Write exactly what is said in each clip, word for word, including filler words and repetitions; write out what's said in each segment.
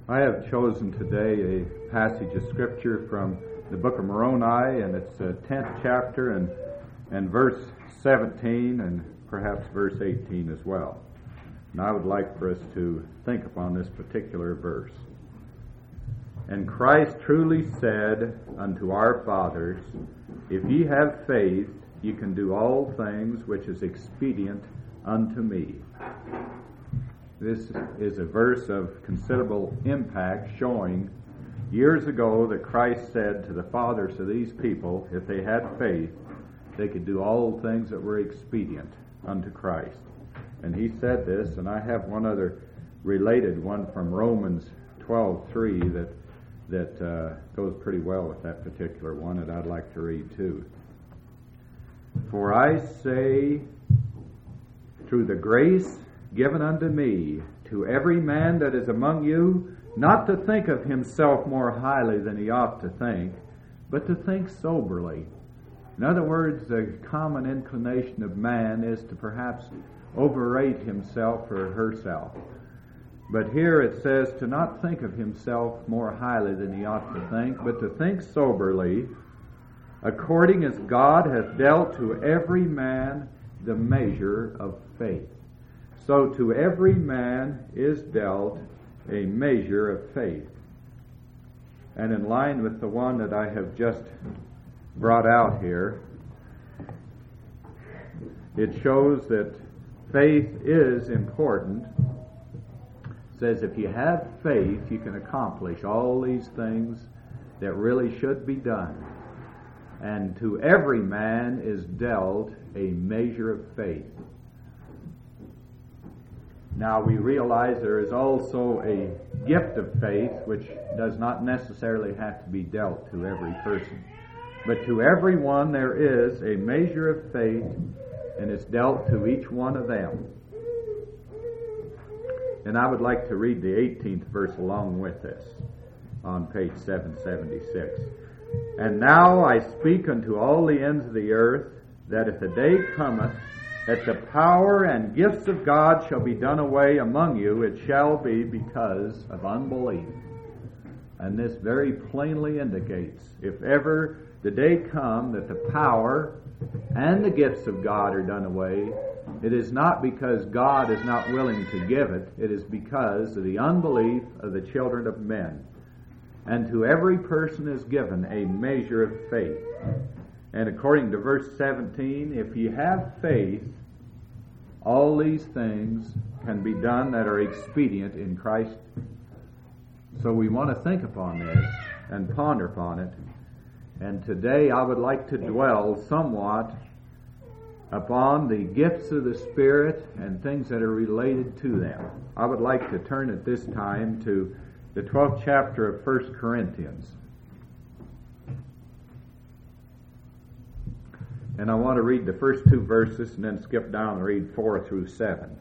I have chosen today a passage of Scripture from the book of Moroni, and it's the tenth chapter and, and verse seventeen and perhaps verse eighteen as well. And I would like for us to think upon this particular verse. And Christ truly said unto our fathers, If ye have faith, ye can do all things which is expedient unto me. This is a verse of considerable impact, showing years ago that Christ said to the fathers of these people, if they had faith, they could do all things that were expedient unto Christ. And he said this, and I have one other related one from Romans twelve three that that uh, goes pretty well with that particular one, that I'd like to read too. For I say, through the grace given unto me, to every man that is among you, not to think of himself more highly than he ought to think, but to think soberly. In other words, the common inclination of man is to perhaps overrate himself or herself. But here it says to not think of himself more highly than he ought to think, but to think soberly, according as God hath dealt to every man the measure of faith. So to every man is dealt a measure of faith. And in line with the one that I have just brought out here, it shows that faith is important. It says if you have faith, you can accomplish all these things that really should be done. And to every man is dealt a measure of faith. Now we realize there is also a gift of faith which does not necessarily have to be dealt to every person. But to every one there is a measure of faith, and it's dealt to each one of them. And I would like to read the eighteenth verse along with this on page seven seventy-six. And now I speak unto all the ends of the earth, that if the day cometh, that the power and gifts of God shall be done away among you, it shall be because of unbelief. And this very plainly indicates, if ever the day come that the power and the gifts of God are done away, it is not because God is not willing to give it, it is because of the unbelief of the children of men. And to every person is given a measure of faith. And according to verse seventeen, if ye have faith, all these things can be done that are expedient in Christ. So we want to think upon this and ponder upon it. And today I would like to dwell somewhat upon the gifts of the Spirit and things that are related to them. I would like to turn at this time to the twelfth chapter of First Corinthians. And I want to read the first two verses and then skip down and read four through seven.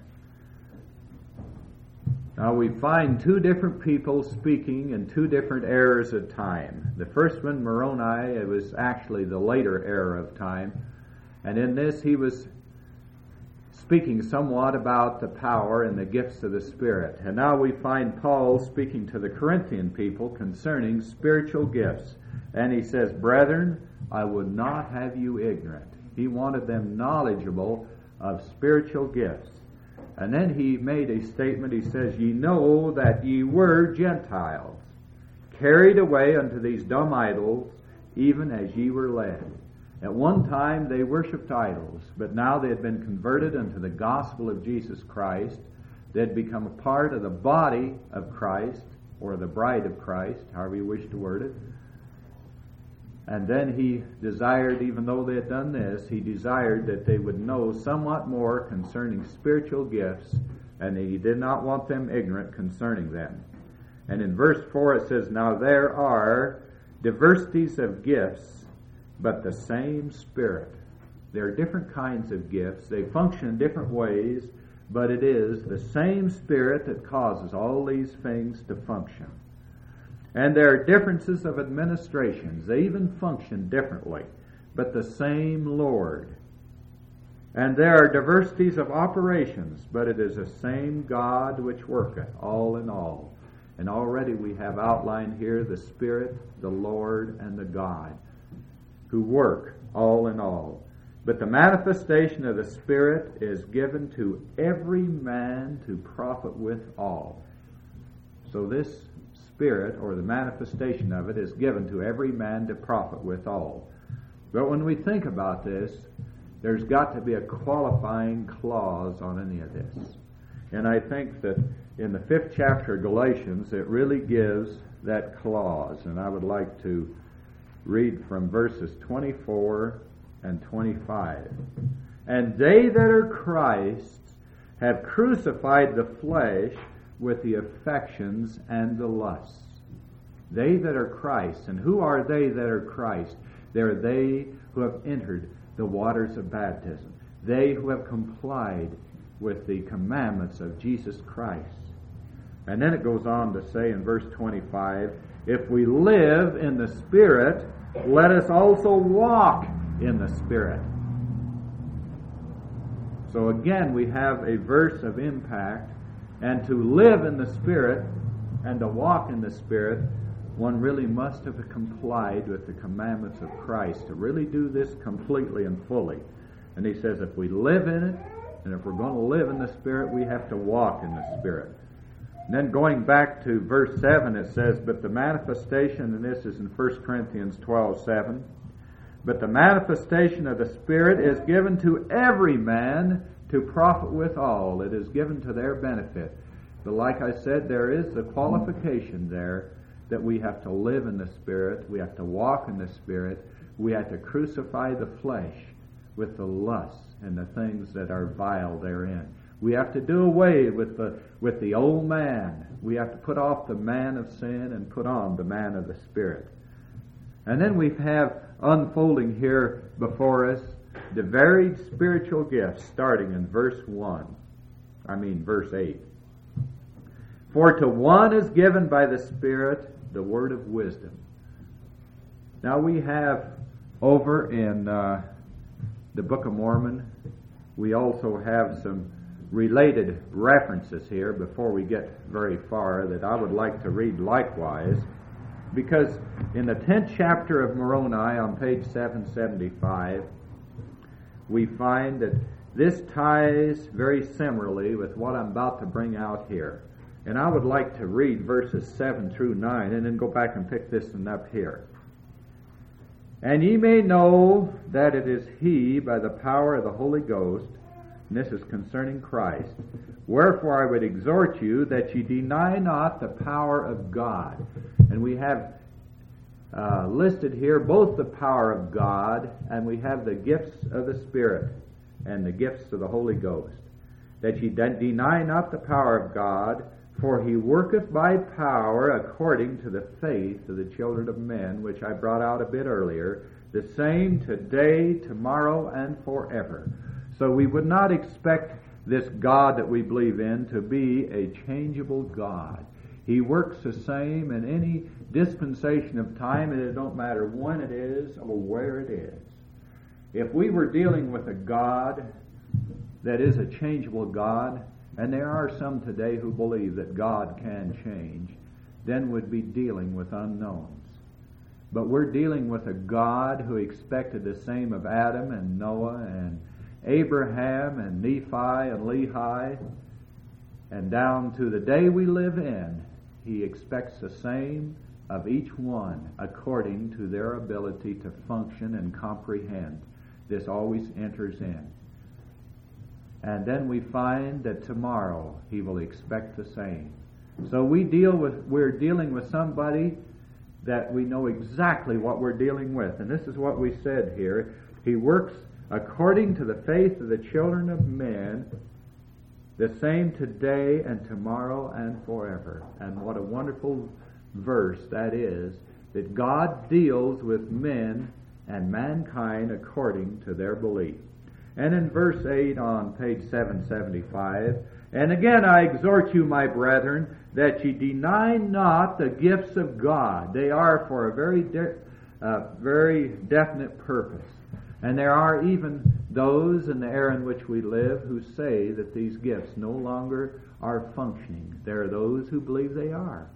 Now we find two different people speaking in two different eras of time. The first one, Moroni, it was actually the later era of time. And in this he was speaking somewhat about the power and the gifts of the Spirit. And now we find Paul speaking to the Corinthian people concerning spiritual gifts. And he says, Brethren, I would not have you ignorant. He wanted them knowledgeable of spiritual gifts. And then he made a statement. He says, Ye know that ye were Gentiles, carried away unto these dumb idols, even as ye were led. At one time they worshipped idols, but now they had been converted unto the gospel of Jesus Christ. They had become a part of the body of Christ, or the bride of Christ, however you wish to word it. And then he desired, even though they had done this, he desired that they would know somewhat more concerning spiritual gifts, and he did not want them ignorant concerning them. And in verse four it says, Now there are diversities of gifts, but the same Spirit. There are different kinds of gifts. They function in different ways, but it is the same Spirit that causes all these things to function. And there are differences of administrations. They even function differently, but the same Lord. And there are diversities of operations, but it is the same God which worketh all in all. And already we have outlined here the Spirit, the Lord, and the God who work all in all. But the manifestation of the Spirit is given to every man to profit withal. So this Spirit, or the manifestation of it, is given to every man to profit withal. But when we think about this, there's got to be a qualifying clause on any of this. And I think that in the fifth chapter of Galatians, it really gives that clause. And I would like to read from verses twenty-four and twenty-five. And they that are Christ's have crucified the flesh with the affections and the lusts. They that are Christ. And who are they that are Christ? They're they who have entered the waters of baptism. They who have complied with the commandments of Jesus Christ. And then it goes on to say in verse twenty-five, if we live in the Spirit, let us also walk in the Spirit. So again, we have a verse of impact, and to live in the Spirit and to walk in the Spirit, one really must have complied with the commandments of Christ to really do this completely and fully. And he says if we live in it, and if we're going to live in the Spirit, we have to walk in the Spirit. And then going back to verse seven, it says, but the manifestation, and this is in First Corinthians twelve seven, but the manifestation of the Spirit is given to every man to profit withal. It is given to their benefit. But like I said, there is the qualification there that we have to live in the Spirit, we have to walk in the Spirit, we have to crucify the flesh with the lusts and the things that are vile therein. We have to do away with the with the old man. We have to put off the man of sin and put on the man of the Spirit. And then we have unfolding here before us the varied spiritual gifts, starting in verse one. I mean verse eight. For to one is given by the Spirit the word of wisdom. Now we have over in uh, the Book of Mormon, we also have some related references here before we get very far that I would like to read likewise, because in the tenth chapter of Moroni on page seven seventy-five, we find that this ties very similarly with what I'm about to bring out here. And I would like to read verses seven through nine and then go back and pick this one up here. And ye may know that it is he by the power of the Holy Ghost, and this is concerning Christ. Wherefore I would exhort you that ye deny not the power of God. And we have uh, listed here both the power of God and we have the gifts of the Spirit and the gifts of the Holy Ghost. That ye de- deny not the power of God, for he worketh by power according to the faith of the children of men, which I brought out a bit earlier, the same today, tomorrow, and forever. So we would not expect this God that we believe in to be a changeable God. He works the same in any dispensation of time, and it don't matter when it is or where it is. If we were dealing with a God that is a changeable God, and there are some today who believe that God can change, then we'd be dealing with unknowns. But we're dealing with a God who expected the same of Adam and Noah and Abraham and Nephi and Lehi, and down to the day we live in, he expects the same of each one according to their ability to function and comprehend. This always enters in. And then we find that tomorrow he will expect the same. So we deal with, we're dealing with somebody that we know exactly what we're dealing with. And this is what we said here. He works according to the faith of the children of men, the same today and tomorrow and forever. And what a wonderful verse that is, that God deals with men and mankind according to their belief. And in verse eight on page seven seventy-five, and again I exhort you, my brethren, that ye deny not the gifts of God. They are for a very de- uh, very definite purpose. And there are even those in the era in which we live who say that these gifts no longer are functioning. There are those who believe they are.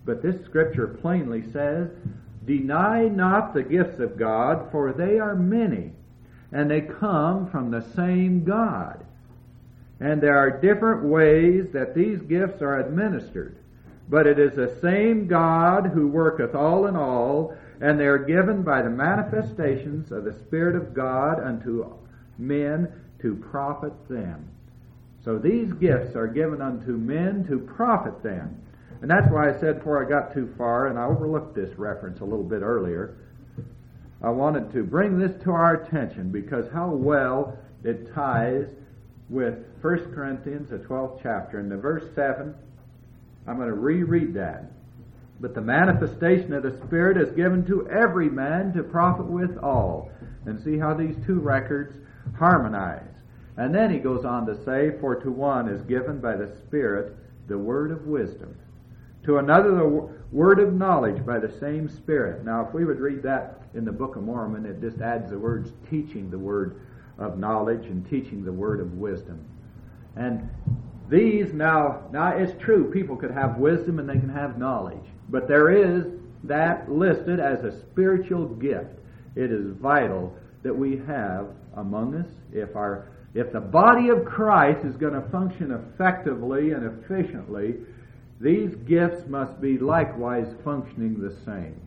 But this Scripture plainly says, deny not the gifts of God, for they are many, and they come from the same God. And there are different ways that these gifts are administered. But it is the same God who worketh all in all, and they are given by the manifestations of the Spirit of God unto men to profit them. So these gifts are given unto men to profit them. And that's why I said before I got too far, and I overlooked this reference a little bit earlier, I wanted to bring this to our attention because how well it ties with First Corinthians, the twelfth chapter. In the verse seven, I'm going to reread that. But the manifestation of the Spirit is given to every man to profit with all. And see how these two records harmonize. And then he goes on to say, for to one is given by the Spirit the word of wisdom, to another the w- word of knowledge by the same Spirit. Now, if we would read that in the Book of Mormon, it just adds the words teaching the word of knowledge and teaching the word of wisdom. And these now, now it's true, people could have wisdom and they can have knowledge. But there is that listed as a spiritual gift. It is vital that we have among us. If our if the body of Christ is going to function effectively and efficiently, these gifts must be likewise functioning the same.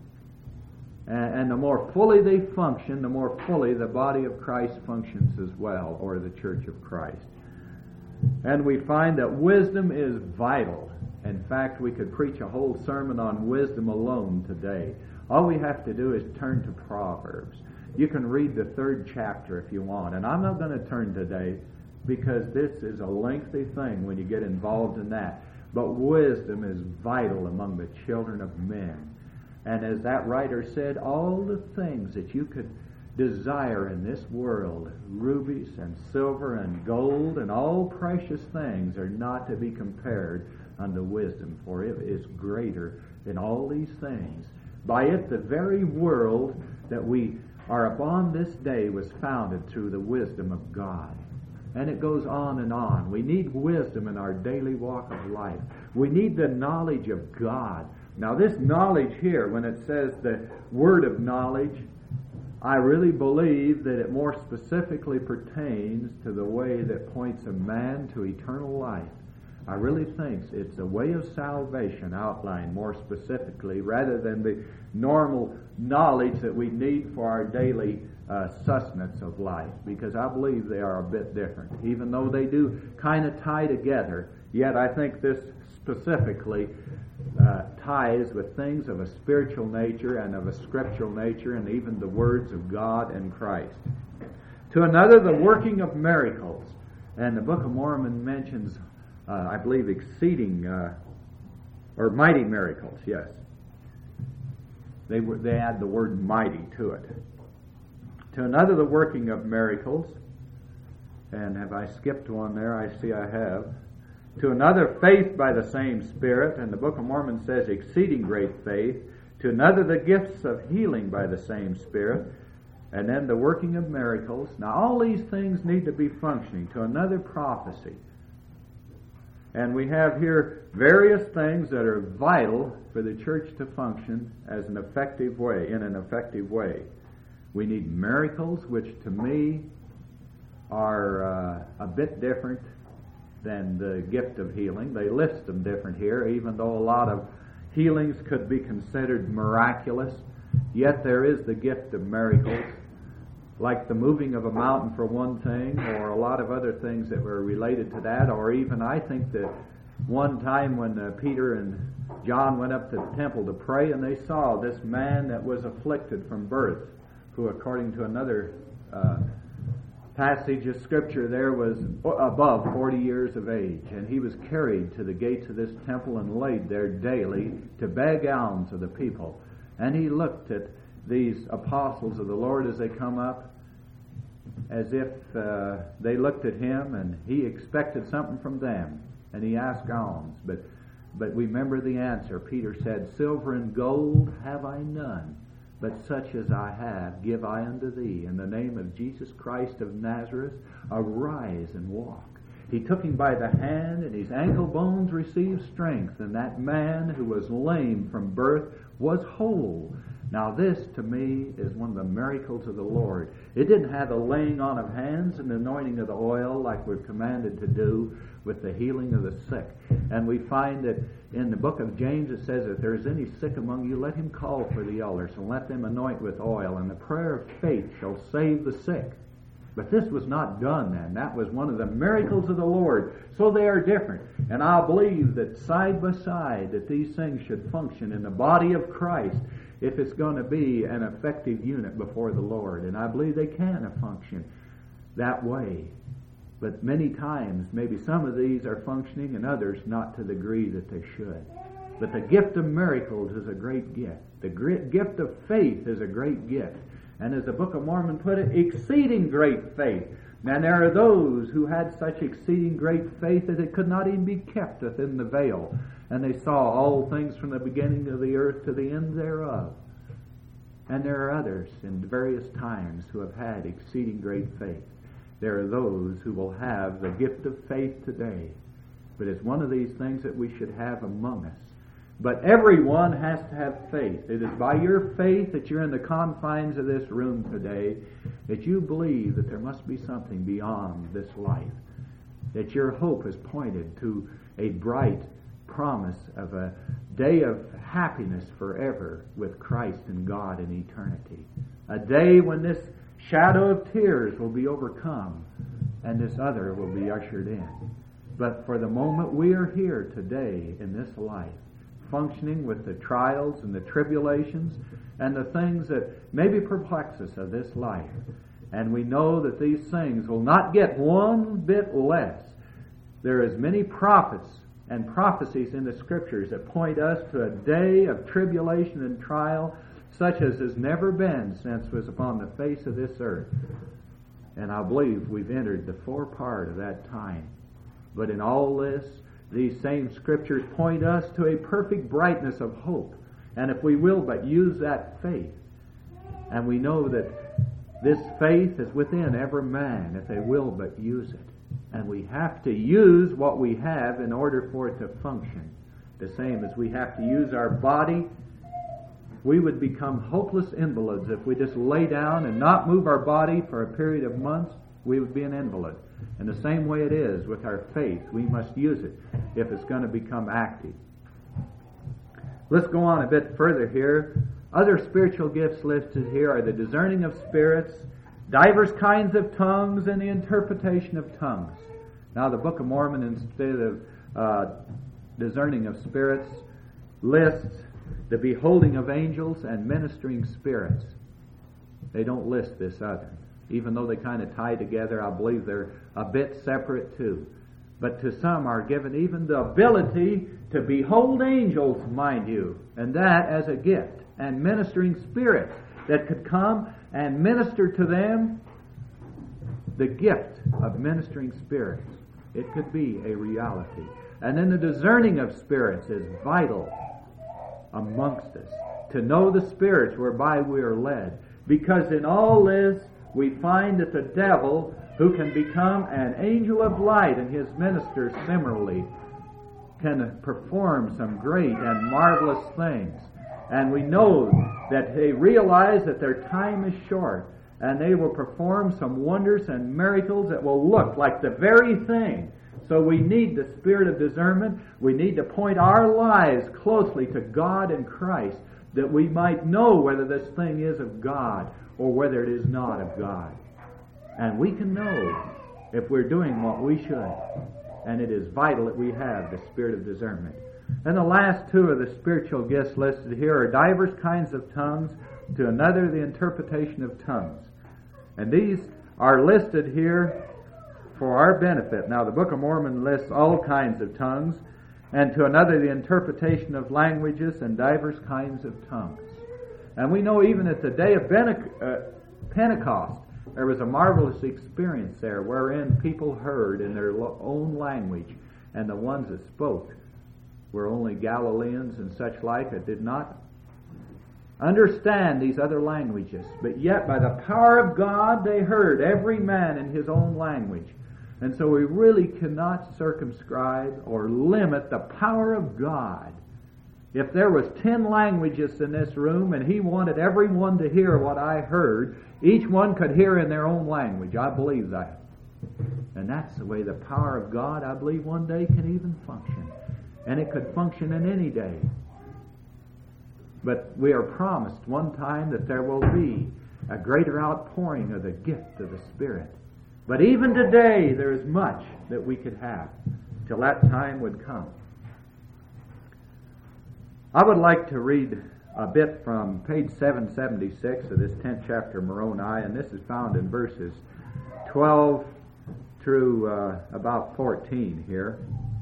And, and the more fully they function, the more fully the body of Christ functions as well, or the church of Christ. And we find that wisdom is vital. In fact, we could preach a whole sermon on wisdom alone today. All we have to do is turn to Proverbs. You can read the third chapter if you want. And I'm not going to turn today because this is a lengthy thing when you get involved in that. But wisdom is vital among the children of men. And as that writer said, all the things that you could desire in this world, rubies and silver and gold and all precious things, are not to be compared unto wisdom, for it is greater than all these things. By it the very world that we are upon this day was founded through the wisdom of God. And it goes on and on. We need wisdom in our daily walk of life. We need the knowledge of God. Now this knowledge here, when it says the word of knowledge, I really believe that it more specifically pertains to the way that points a man to eternal life. I really think it's a way of salvation outlined more specifically rather than the normal knowledge that we need for our daily uh, sustenance of life, because I believe they are a bit different. Even though they do kind of tie together, yet I think this specifically uh, ties with things of a spiritual nature and of a scriptural nature and even the words of God and Christ. To another, the working of miracles. And the Book of Mormon mentions Uh, I believe exceeding uh, or mighty miracles. Yes, they were, they add the word mighty to it. To another, the working of miracles. And have I skipped one there? I see I have. To another, faith by the same Spirit, and the Book of Mormon says exceeding great faith. To another, the gifts of healing by the same Spirit, and then the working of miracles. Now, all these things need to be functioning. To another, prophecy. And we have here various things that are vital for the church to function as an effective way, in an effective way. We need miracles, which to me are uh, a bit different than the gift of healing. They list them different here, even though a lot of healings could be considered miraculous. Yet there is the gift of miracles, like the moving of a mountain for one thing, or a lot of other things that were related to that, or even I think that one time when uh, Peter and John went up to the temple to pray, and they saw this man that was afflicted from birth, who according to another uh, passage of Scripture there was above forty years of age, and he was carried to the gates of this temple and laid there daily to beg alms of the people. And he looked at these apostles of the Lord as they come up, as if uh, they looked at him and he expected something from them, and he asked alms. But but remember the answer. Peter said, silver and gold have I none, but such as I have give I unto thee. In the name of Jesus Christ of Nazareth, arise and walk. He took him by the hand, and his ankle bones received strength, and that man who was lame from birth was whole. Now this, to me, is one of the miracles of the Lord. It didn't have the laying on of hands and anointing of the oil like we're commanded to do with the healing of the sick. And we find that in the book of James it says, if there is any sick among you, let him call for the elders, and let them anoint with oil, and the prayer of faith shall save the sick. But this was not done then. That was one of the miracles of the Lord. So they are different. And I believe that side by side that these things should function in the body of Christ if it's going to be an effective unit before the Lord. And I believe they can function that way. But many times, maybe some of these are functioning and others not to the degree that they should. But the gift of miracles is a great gift. The great gift of faith is a great gift. And as the Book of Mormon put it, exceeding great faith. And there are those who had such exceeding great faith that it could not even be kept within the veil. And they saw all things from the beginning of the earth to the end thereof. And there are others in various times who have had exceeding great faith. There are those who will have the gift of faith today. But it's one of these things that we should have among us. But everyone has to have faith. It is by your faith that you're in the confines of this room today that you believe that there must be something beyond this life. That your hope is pointed to a bright promise of a day of happiness forever with Christ and God in eternity. A day when this shadow of tears will be overcome and this other will be ushered in. But for the moment we are here today in this life, functioning with the trials and the tribulations and the things that maybe perplex us of this life. And we know that these things will not get one bit less. There is many prophets and prophecies in the Scriptures that point us to a day of tribulation and trial such as has never been since was upon the face of this earth. And I believe we've entered the forepart of that time. But in all this, these same Scriptures point us to a perfect brightness of hope. And if we will but use that faith, and we know that this faith is within every man, if they will but use it. And we have to use what we have in order for it to function. The same as we have to use our body. We would become hopeless invalids if we just lay down and not move our body for a period of months. We would be an invalid. And the same way it is with our faith. We must use it if it's going to become active. Let's go on a bit further here. Other spiritual gifts listed here are the discerning of spirits, divers kinds of tongues, and the interpretation of tongues. Now the Book of Mormon, instead of uh, discerning of spirits, lists the beholding of angels and ministering spirits. They don't list this other. Even though they kind of tie together, I believe they're a bit separate too. But to some are given even the ability to behold angels, mind you, and that as a gift, and ministering spirits that could come and minister to them. The gift of ministering spirits, it could be a reality. And then the discerning of spirits is vital amongst us, to know the spirits whereby we are led. Because in all this, we find that the devil, who can become an angel of light, and his ministers similarly, can perform some great and marvelous things. And we know that they realize that their time is short, and they will perform some wonders and miracles that will look like the very thing. So we need the spirit of discernment. We need to point our lives closely to God and Christ, that we might know whether this thing is of God or whether it is not of God. And we can know if we're doing what we should. And it is vital that we have the spirit of discernment. And the last two of the spiritual gifts listed here are divers kinds of tongues, to another the interpretation of tongues. And these are listed here for our benefit. Now the Book of Mormon lists all kinds of tongues, and to another the interpretation of languages and divers kinds of tongues. And we know even at the day of Pentecost, there was a marvelous experience there wherein people heard in their own language, and the ones that spoke were only Galileans and such like that did not understand these other languages. But yet by the power of God they heard every man in his own language. And so we really cannot circumscribe or limit the power of God. If there was ten languages in this room and He wanted everyone to hear what I heard, each one could hear in their own language. I believe that. And that's the way the power of God, I believe, one day can even function. And it could function in any day. But we are promised one time that there will be a greater outpouring of the gift of the Spirit. But even today, there is much that we could have till that time would come. I would like to read a bit from page seven seventy-six of this tenth chapter of Moroni, and this is found in verses twelve through uh, about fourteen here.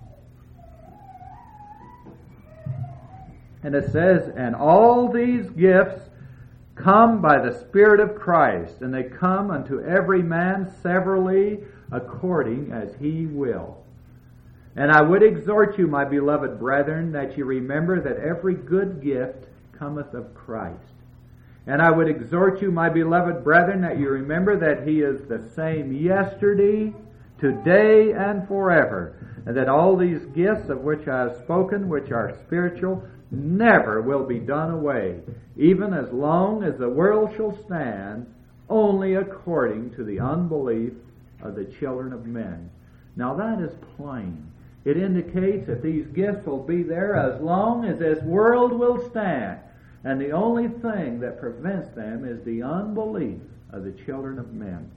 And it says, "And all these gifts come by the Spirit of Christ, and they come unto every man severally according as he will. And I would exhort you, my beloved brethren, that you remember that every good gift cometh of Christ. And I would exhort you, my beloved brethren, that you remember that He is the same yesterday, today, and forever, and that all these gifts of which I have spoken, which are spiritual, never will be done away, even as long as the world shall stand, only according to the unbelief of the children of men." Now that is plain. It indicates that these gifts will be there as long as this world will stand. And the only thing that prevents them is the unbelief of the children of men.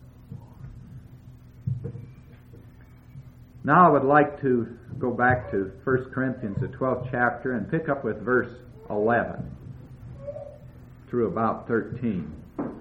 Now I would like to go back to First Corinthians, the twelfth chapter, and pick up with verse eleven through about thirteen.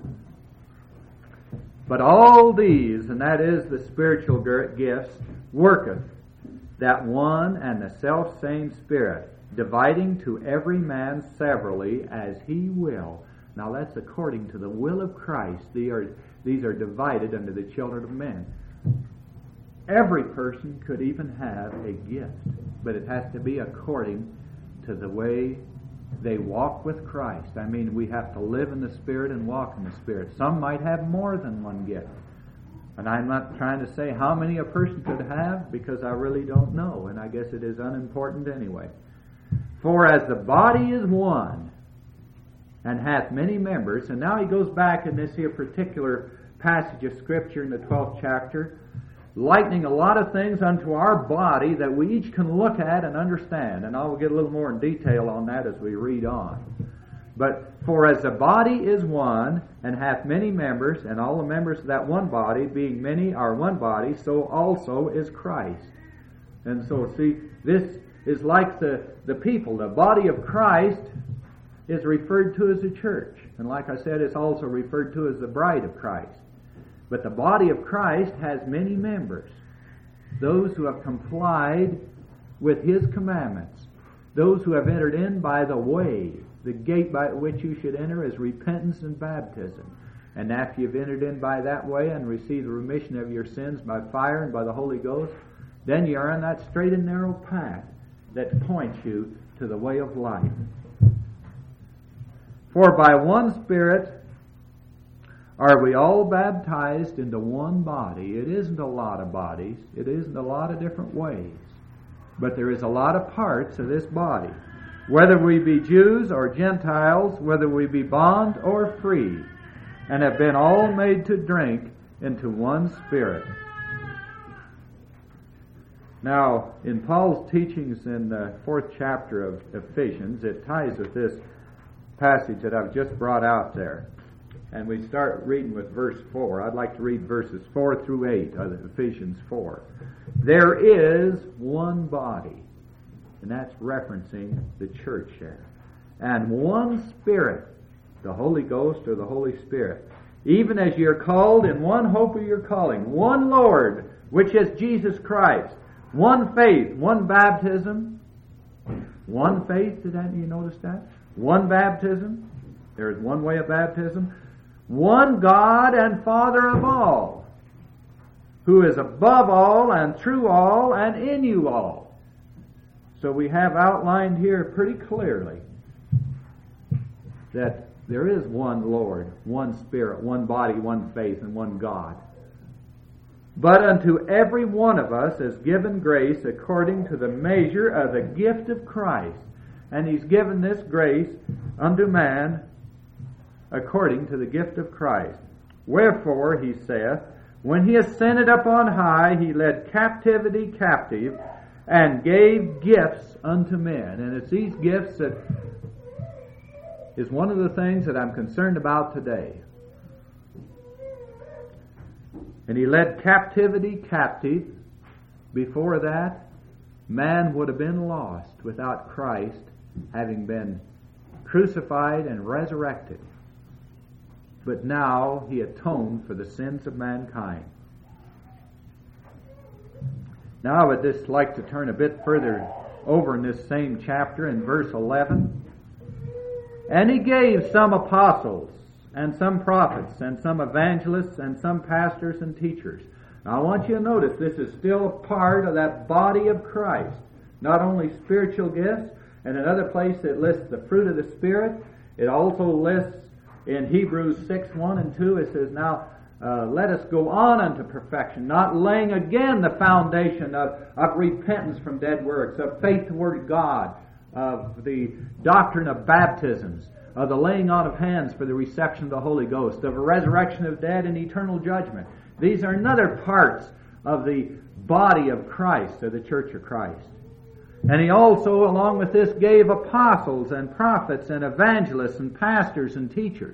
"But all these, and that is the spiritual gifts, worketh that one and the selfsame Spirit, dividing to every man severally as he will." Now that's according to the will of Christ. These are, these are divided unto the children of men. Every person could even have a gift, but it has to be according to the way they walk with Christ. I mean, we have to live in the Spirit and walk in the Spirit. Some might have more than one gift. And I'm not trying to say how many a person could have, because I really don't know, and I guess it is unimportant anyway. "For as the body is one, and hath many members," and now he goes back in this here particular passage of Scripture in the twelfth chapter, lightening a lot of things unto our body that we each can look at and understand. And I will get a little more in detail on that as we read on. But, "For as the body is one, and hath many members, and all the members of that one body, being many, are one body, so also is Christ." And so, see, this is like the, the people. The body of Christ is referred to as the church. And like I said, it's also referred to as the bride of Christ. But the body of Christ has many members. Those who have complied with His commandments. Those who have entered in by the way. The gate by which you should enter is repentance and baptism. And after you've entered in by that way and received the remission of your sins by fire and by the Holy Ghost, then you are on that straight and narrow path that points you to the way of life. "For by one Spirit are we all baptized into one body." It isn't a lot of bodies. It isn't a lot of different ways. But there is a lot of parts of this body. "Whether we be Jews or Gentiles, whether we be bond or free, and have been all made to drink into one Spirit." Now, in Paul's teachings in the fourth chapter of Ephesians, it ties with this passage that I've just brought out there. And we start reading with verse four. I'd like to read verses four through eight of Ephesians four. "There is one body," and that's referencing the church here, "and one Spirit," the Holy Ghost or the Holy Spirit, "even as ye are called in one hope of your calling, one Lord, which is Jesus Christ, one faith, one baptism." One faith, did that, you notice that? One baptism. There is one way of baptism. "One God and Father of all, who is above all and through all and in you all." So we have outlined here pretty clearly that there is one Lord, one Spirit, one body, one faith, and one God. But unto every one of us is given grace according to the measure of the gift of Christ. And He's given this grace unto man according to the gift of Christ. Wherefore, He saith, when He ascended up on high, He led captivity captive, and gave gifts unto men. And it's these gifts that is one of the things that I'm concerned about today. And He led captivity captive. Before that, man would have been lost without Christ having been crucified and resurrected. But now He atoned for the sins of mankind. Now I would just like to turn a bit further over in this same chapter in verse eleven. And He gave some apostles, and some prophets, and some evangelists, and some pastors and teachers. Now I want you to notice this is still a part of that body of Christ. Not only spiritual gifts, and another place it lists the fruit of the Spirit. It also lists in Hebrews six, one and two, it says, now uh, let us go on unto perfection, not laying again the foundation of, of repentance from dead works, of faith toward God, of the doctrine of baptisms, of the laying on of hands for the reception of the Holy Ghost, of a resurrection of dead and eternal judgment. These are another parts of the body of Christ, of the Church of Christ. And He also, along with this, gave apostles and prophets and evangelists and pastors and teachers.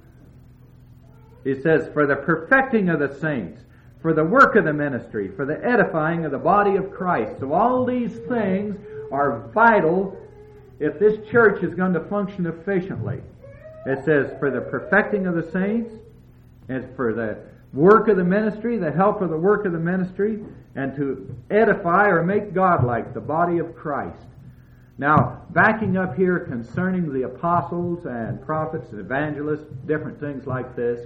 He says, for the perfecting of the saints, for the work of the ministry, for the edifying of the body of Christ. So all these things are vital if this church is going to function efficiently. It says, for the perfecting of the saints, and for the work of the ministry, the help of the work of the ministry, and to edify or make godlike the body of Christ. Now, backing up here concerning the apostles and prophets and evangelists, different things like this,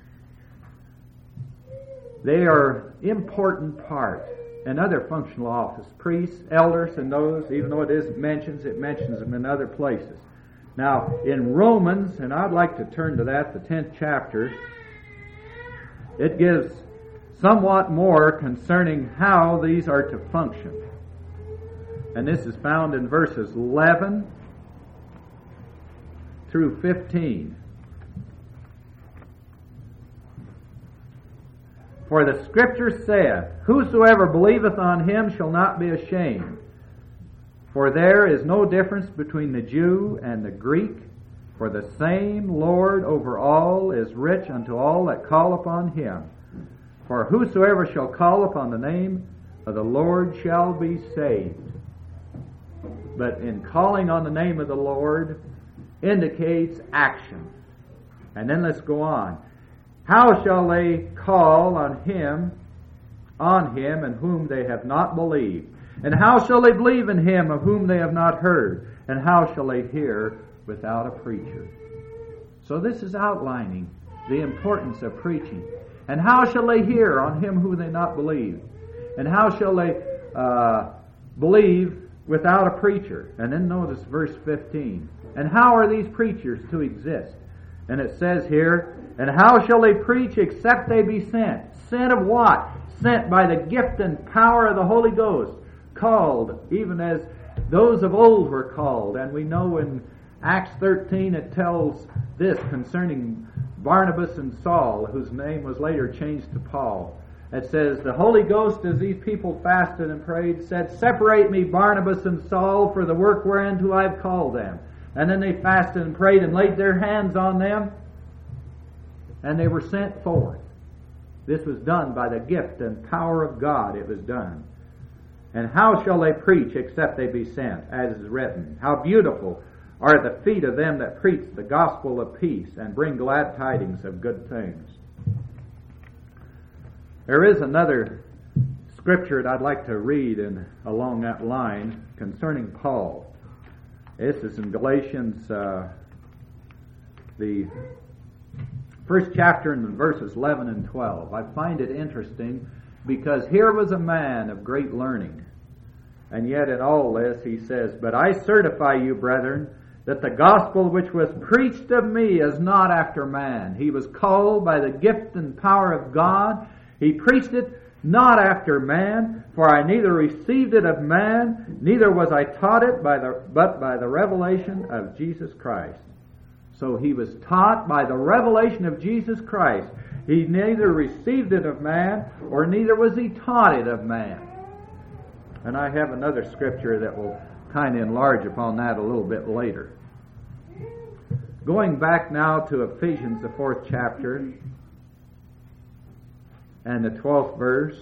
they are important part. And other functional office, priests, elders, and those, even though it isn't mentions, it mentions them in other places. Now, in Romans, and I'd like to turn to that, the tenth chapter, it gives somewhat more concerning how these are to function. And this is found in verses eleven through fifteen. For the Scripture saith, whosoever believeth on Him shall not be ashamed. For there is no difference between the Jew and the Greek, for the same Lord over all is rich unto all that call upon Him. For whosoever shall call upon the name of the Lord shall be saved. But in calling on the name of the Lord indicates action. And then let's go on. How shall they call on him, on him in whom they have not believed? And how shall they believe in Him of whom they have not heard? And how shall they hear without a preacher? So this is outlining the importance of preaching. And how shall they hear on Him who they not believe? And how shall they uh, believe without a preacher? And then notice verse fifteen. And how are these preachers to exist? And it says here, and how shall they preach except they be sent? Sent of what? Sent by the gift and power of the Holy Ghost. Called, even as those of old were called. And we know in Acts thirteen it tells this concerning Barnabas and Saul, whose name was later changed to Paul. It says, the Holy Ghost, as these people fasted and prayed, said, separate me, Barnabas and Saul, for the work whereunto I have called them. And then they fasted and prayed and laid their hands on them, and they were sent forth. This was done by the gift and power of God. It was done. And how shall they preach except they be sent, as is written? How beautiful are the feet of them that preach the gospel of peace and bring glad tidings of good things. There is another scripture that I'd like to read in, along that line concerning Paul. This is in Galatians, uh, the first chapter, in verses eleven and twelve. I find it interesting because here was a man of great learning. And yet in all this he says, but I certify you, brethren, that the gospel which was preached of me is not after man. He was called by the gift and power of God. He preached it not after man, for I neither received it of man, neither was I taught it by the but by the revelation of Jesus Christ. So he was taught by the revelation of Jesus Christ. He neither received it of man, or neither was he taught it of man. And I have another scripture that will kind of enlarge upon that a little bit later. Going back now to Ephesians, the fourth chapter, and the twelfth verse.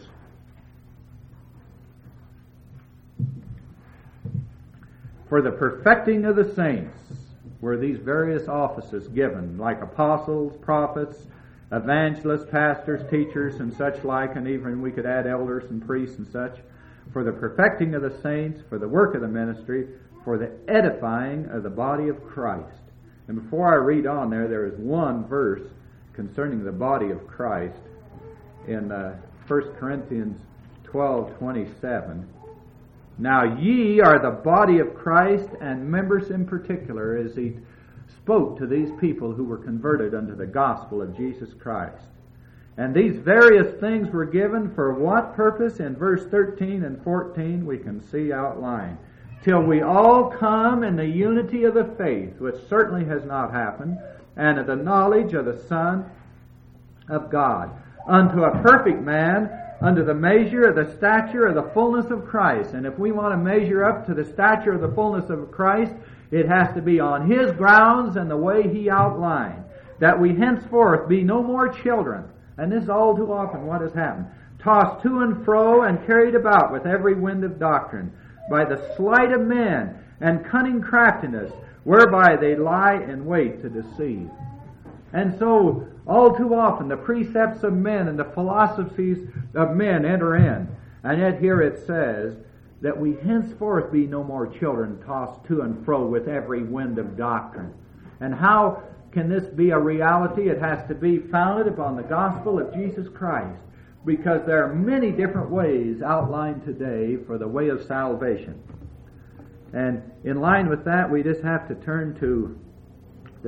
For the perfecting of the saints were these various offices given, like apostles, prophets, evangelists, pastors, teachers, and such like, and even we could add elders and priests and such, for the perfecting of the saints, for the work of the ministry, for the edifying of the body of Christ. And before I read on there, there is one verse concerning the body of Christ in uh, First Corinthians twelve twenty-seven. Now ye are the body of Christ, and members in particular, as he spoke to these people who were converted unto the gospel of Jesus Christ. And these various things were given for what purpose? In verse thirteen and fourteen we can see outlined. Till we all come in the unity of the faith, which certainly has not happened, and of the knowledge of the Son of God, unto a perfect man, unto the measure of the stature of the fullness of Christ. And if we want to measure up to the stature of the fullness of Christ, it has to be on His grounds and the way He outlined, that we henceforth be no more children. And this is all too often what has happened. Tossed to and fro and carried about with every wind of doctrine, by the sleight of men and cunning craftiness, whereby they lie in wait to deceive. And so, all too often, the precepts of men and the philosophies of men enter in. And yet here it says that we henceforth be no more children tossed to and fro with every wind of doctrine. And how can this be a reality? It has to be founded upon the gospel of Jesus Christ, because there are many different ways outlined today for the way of salvation. And in line with that, we just have to turn to the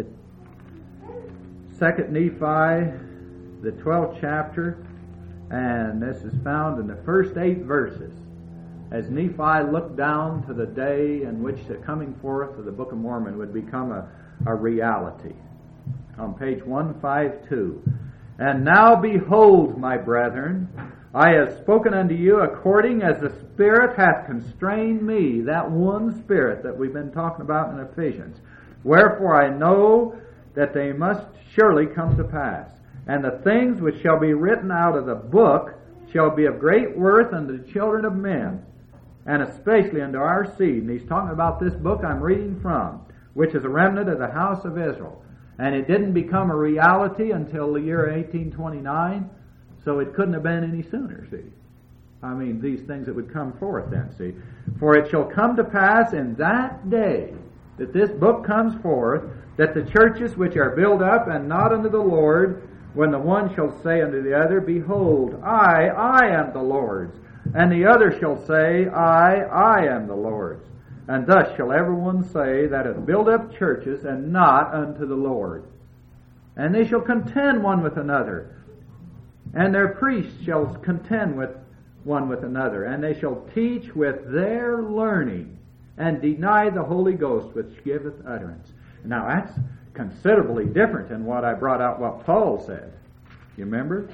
Second Nephi, the twelfth chapter, and this is found in the first eight verses. As Nephi looked down to the day in which the coming forth of the Book of Mormon would become a, a reality. On page one fifty-two. And now behold, my brethren, I have spoken unto you according as the Spirit hath constrained me, that one Spirit that we've been talking about in Ephesians. Wherefore I know that they must surely come to pass. And the things which shall be written out of the book shall be of great worth unto the children of men, and especially unto our seed. And he's talking about this book I'm reading from, which is a remnant of the house of Israel. And it didn't become a reality until the year eighteen twenty-nine, so it couldn't have been any sooner, see. I mean, these things that would come forth then, see. For it shall come to pass in that day that this book comes forth, that the churches which are built up and not unto the Lord, when the one shall say unto the other, Behold, I, I am the Lord's, and the other shall say, I, I am the Lord's. And thus shall everyone say that hath built up churches and not unto the Lord. And they shall contend one with another, and their priests shall contend with one with another, and they shall teach with their learning, and deny the Holy Ghost which giveth utterance. Now that's considerably different than what I brought out what Paul said. You remember?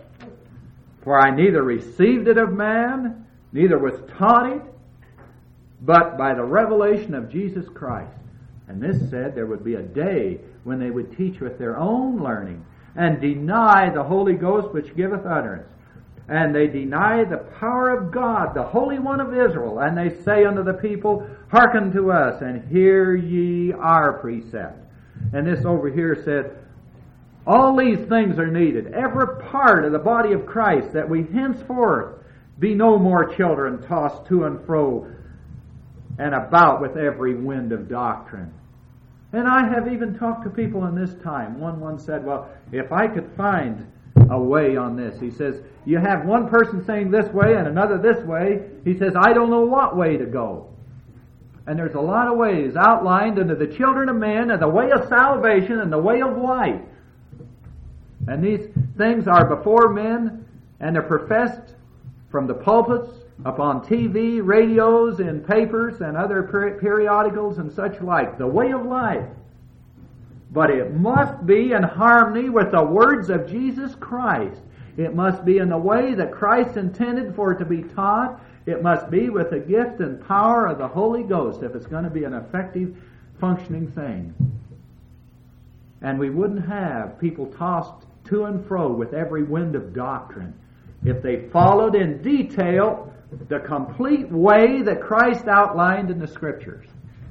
For I neither received it of man, neither was taught it, but by the revelation of Jesus Christ. And this said there would be a day when they would teach with their own learning and deny the Holy Ghost which giveth utterance. And they deny the power of God, the Holy One of Israel. And they say unto the people, Hearken to us, and hear ye our precept. And this over here said, all these things are needed. Every part of the body of Christ, that we henceforth be no more children tossed to and fro and about with every wind of doctrine. And I have even talked to people in this time. One one said, well, if I could find a way on this. He says, you have one person saying this way and another this way. He says, I don't know what way to go. And there's a lot of ways outlined into the children of men and the way of salvation and the way of life. And these things are before men, and they're professed from the pulpits, upon T V, radios, in papers, and other per- periodicals and such like, the way of life. But it must be in harmony with the words of Jesus Christ. It must be in the way that Christ intended for it to be taught. It must be with the gift and power of the Holy Ghost if it's going to be an effective, functioning thing. And we wouldn't have people tossed to and fro with every wind of doctrine if they followed in detail the complete way that Christ outlined in the Scriptures.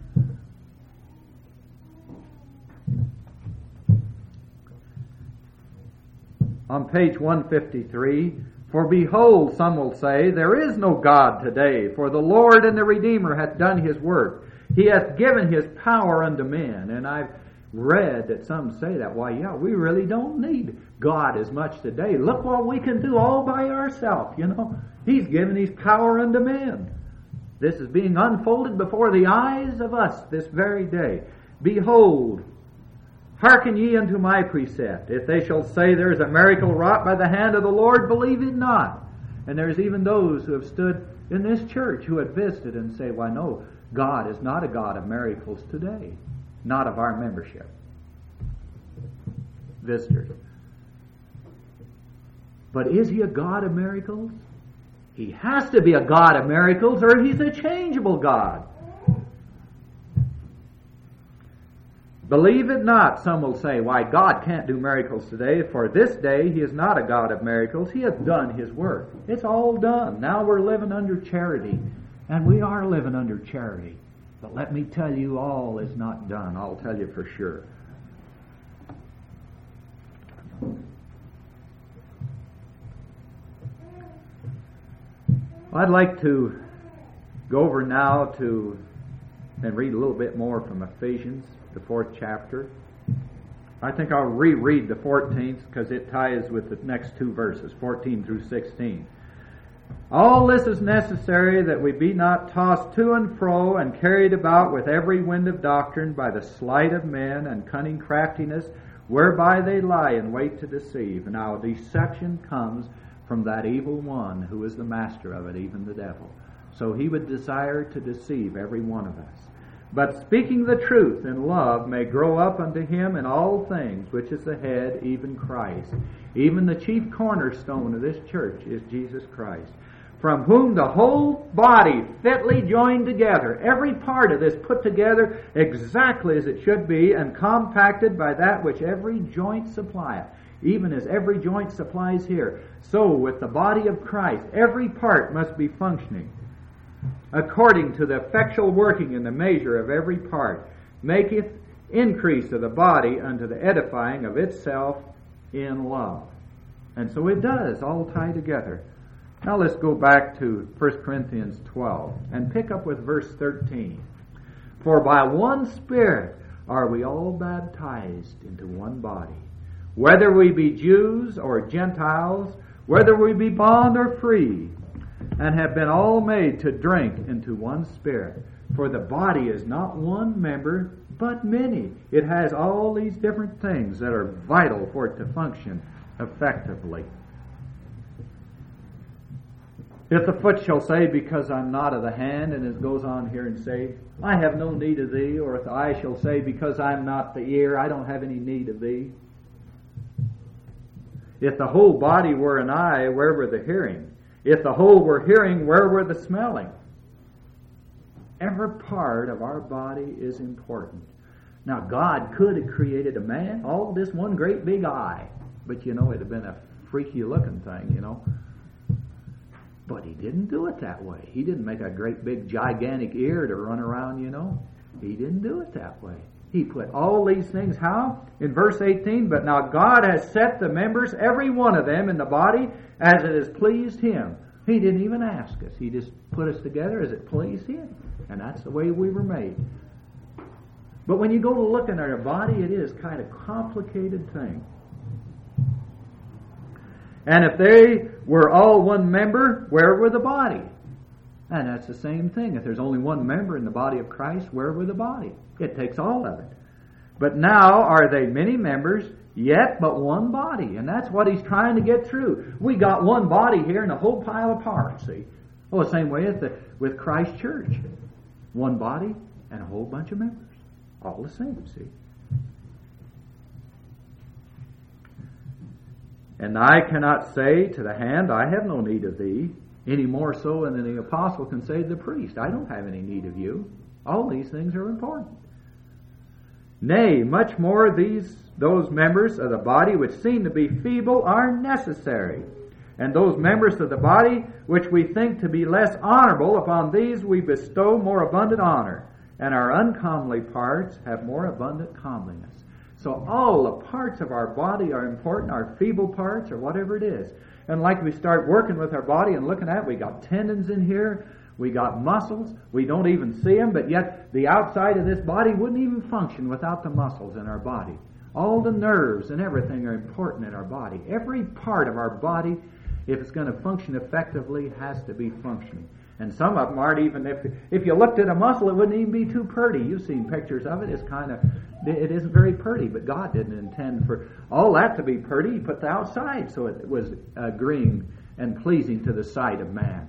On page one fifty-three, for behold, some will say, there is no God today, for the Lord and the Redeemer hath done His work. He hath given His power unto men. And I've read that some say that. Why, yeah, we really don't need God as much today. Look what we can do all by ourselves, you know. He's given His power unto men. This is being unfolded before the eyes of us this very day. Behold, hearken ye unto my precept. If they shall say there is a miracle wrought by the hand of the Lord, believe it not. And there's even those who have stood in this church who have visited and say, why no, God is not a God of miracles today. Not of our membership. Visitors. But is He a God of miracles? He has to be a God of miracles, or He's a changeable God. Believe it not, some will say, why, God can't do miracles today, for this day He is not a God of miracles. He has done His work. It's all done. Now we're living under charity, and we are living under charity. But let me tell you, all is not done. I'll tell you for sure. I'd like to go over now to and read a little bit more from Ephesians, the fourth chapter. I think I'll reread the fourteenth because it ties with the next two verses, fourteen through sixteen. All this is necessary that we be not tossed to and fro and carried about with every wind of doctrine by the sleight of men and cunning craftiness, whereby they lie in wait to deceive. Now deception comes from that evil one who is the master of it, even the devil. So he would desire to deceive every one of us. But speaking the truth in love may grow up unto Him in all things, which is the head, even Christ. Even the chief cornerstone of this church is Jesus Christ, from whom the whole body fitly joined together, every part of this put together exactly as it should be, and compacted by that which every joint supplieth. Even as every joint supplies here, so with the body of Christ, every part must be functioning according to the effectual working in the measure of every part, maketh increase of the body unto the edifying of itself in love. And so it does all tie together. Now let's go back to First Corinthians twelve and pick up with verse thirteen. For by one Spirit are we all baptized into one body, whether we be Jews or Gentiles, whether we be bond or free, and have been all made to drink into one Spirit. For the body is not one member, but many. It has all these different things that are vital for it to function effectively. If the foot shall say, because I'm not of the hand, and it goes on here and say, I have no need of thee, or if the eye shall say, because I'm not the ear, I don't have any need of thee. If the whole body were an eye, where were the hearing? If the whole were hearing, where were the smelling? Every part of our body is important. Now, God could have created a man, all this one great big eye. But, you know, it'd have been a freaky looking thing, you know. But He didn't do it that way. He didn't make a great big gigantic ear to run around, you know. He didn't do it that way. He put all these things, how? In verse eighteen, but now God has set the members, every one of them in the body, as it has pleased Him. He didn't even ask us. He just put us together as it pleased Him. And that's the way we were made. But when you go to look at our body, it is kind of a complicated thing. And if they were all one member, where were the body? And that's the same thing. If there's only one member in the body of Christ, where were the body? It takes all of it. But now are they many members, yet but one body. And that's what he's trying to get through. We got one body here and a whole pile of parts, see. Well, the same way as the, with Christ Church. One body and a whole bunch of members. All the same, see. And I cannot say to the hand, I have no need of thee, any more so than the apostle can say to the priest, I don't have any need of you. All these things are important. Nay, much more these those members of the body which seem to be feeble are necessary. And those members of the body which we think to be less honorable, upon these we bestow more abundant honor. And our uncomely parts have more abundant comeliness. So all the parts of our body are important, our feeble parts or whatever it is. And like we start working with our body and looking at it, we got tendons in here, we got muscles, we don't even see them, but yet the outside of this body wouldn't even function without the muscles in our body. All the nerves and everything are important in our body. Every part of our body, if it's going to function effectively, has to be functioning. And some of them aren't even, if if you looked at a muscle, it wouldn't even be too pretty. You've seen pictures of it. It's kind of, it isn't very pretty, but God didn't intend for all that to be pretty. He put the outside so it was agreeing and pleasing to the sight of man.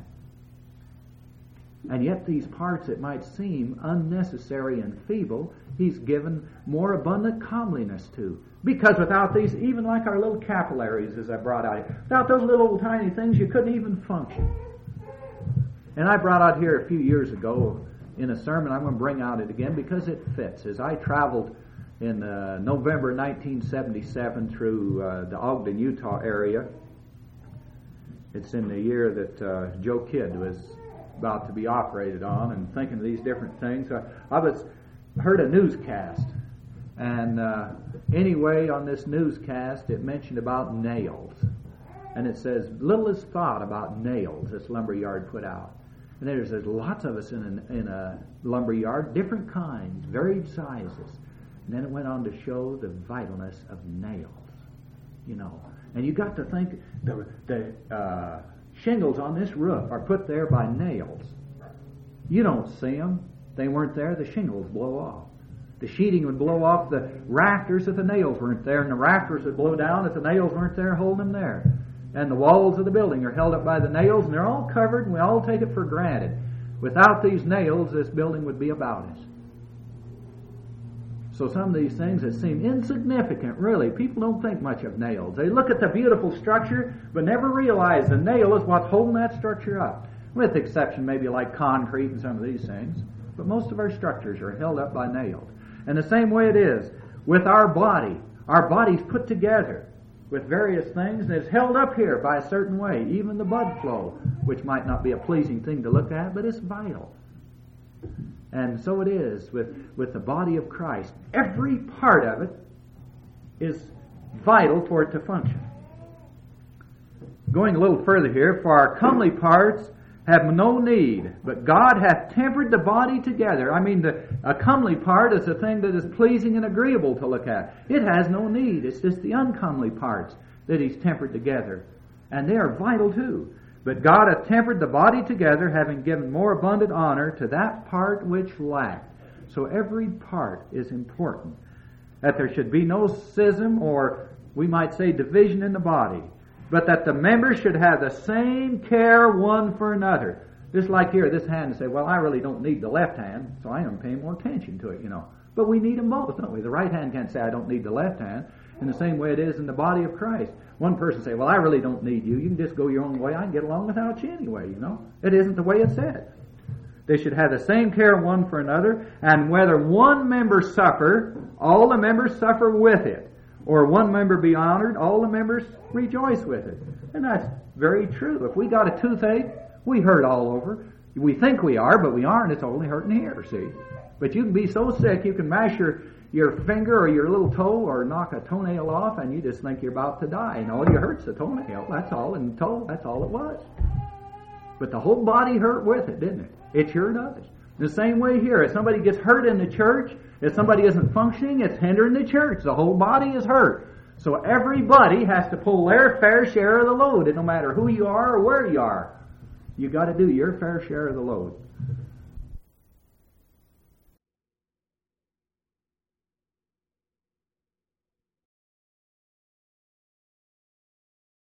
And yet these parts that might seem unnecessary and feeble, He's given more abundant comeliness to. Because without these, even like our little capillaries, as I brought out, without those little tiny things, you couldn't even function. And I brought out here a few years ago in a sermon, I'm going to bring out it again because it fits. As I traveled in uh, November nineteen seventy-seven through uh, the Ogden, Utah area, it's in the year that uh, Joe Kidd was about to be operated on, and thinking of these different things. I, I was heard a newscast, and uh, anyway, on this newscast, it mentioned about nails. And it says, little is thought about nails, this lumber yard put out. And there's, there's lots of us in, an, in a lumber yard, different kinds, varied sizes. And then it went on to show the vitalness of nails, you know. And you got to think, the, the uh, shingles on this roof are put there by nails. You don't see them. They weren't there, the shingles blow off. The sheeting would blow off the rafters if the nails weren't there, and the rafters would blow down if the nails weren't there holding them there. And the walls of the building are held up by the nails, and they're all covered, and we all take it for granted. Without these nails, this building would be about us. So some of these things that seem insignificant, really, people don't think much of nails. They look at the beautiful structure, but never realize the nail is what's holding that structure up. With the exception maybe like concrete and some of these things. But most of our structures are held up by nails. And the same way it is with our body. Our body's put together with various things, and it's held up here by a certain way. Even the blood flow, which might not be a pleasing thing to look at, but it's vital. And so it is with, with the body of Christ. Every part of it is vital for it to function. Going a little further here, for our comely parts have no need, but God hath tempered the body together. I mean, the, a comely part is a thing that is pleasing and agreeable to look at. It has no need. It's just the uncomely parts that He's tempered together. And they are vital too. But God hath tempered the body together, having given more abundant honor to that part which lacked. So every part is important. That there should be no schism, or we might say division in the body, but that the members should have the same care one for another. Just like here, this hand, and say, well, I really don't need the left hand, so I am paying more attention to it, you know. But we need them both, don't we? The right hand can't say, I don't need the left hand. In the same way it is in the body of Christ. One person say, well, I really don't need you. You can just go your own way. I can get along without you anyway, you know. It isn't the way it's said. They should have the same care one for another, and whether one member suffer, all the members suffer with it. Or one member be honored, all the members rejoice with it. And that's very true. If we got a toothache, we hurt all over. We think we are, but we aren't. It's only hurting here, see. But you can be so sick, you can mash your, your finger or your little toe or knock a toenail off, and you just think you're about to die. And all you hurt's the toenail. That's all. And the toe, that's all it was. But the whole body hurt with it, didn't it? It sure does. The same way here. If somebody gets hurt in the church, if somebody isn't functioning, it's hindering the church. The whole body is hurt. So everybody has to pull their fair share of the load. And no matter who you are or where you are, you got to do your fair share of the load.